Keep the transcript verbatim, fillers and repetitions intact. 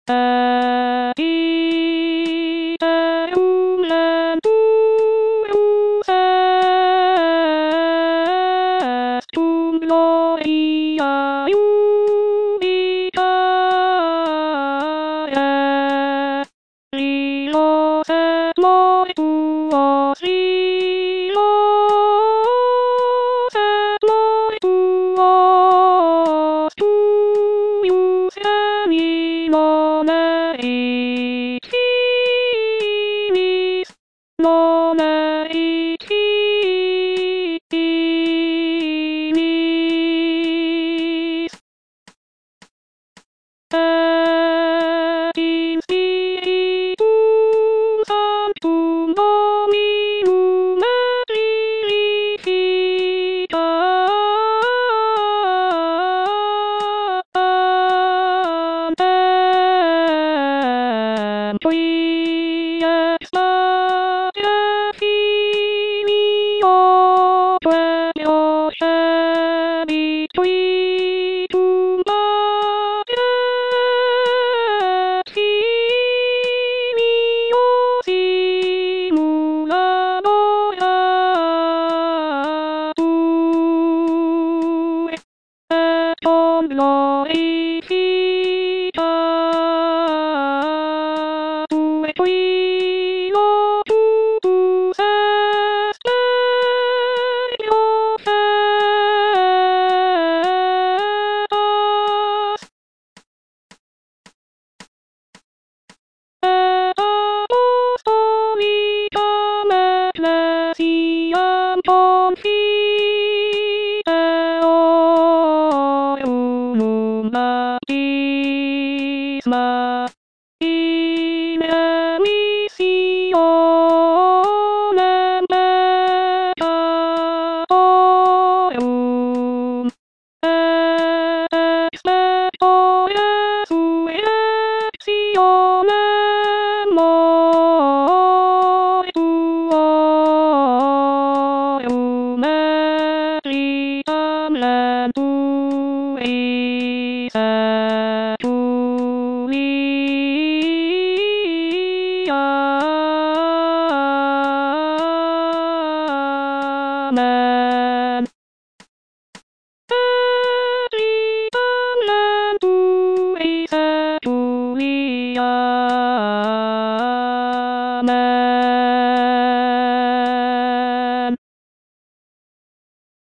Iterum lentus estum gloria Juvitae. Lilos et loituos, lilos et loituos, tuius eminone et finis, nonne et finis. Et in Spiritum Sanctum Dominum et vivificantem qui ex mate filio procebit qui tum mate filio simulabor atue et con glorificatur qui locutus est meglio fetas. Et apostolicam ecclesiam confiteorum baptisma in emissionem peccatorum et expecto resurrectionem mortuorum et vitam lenturis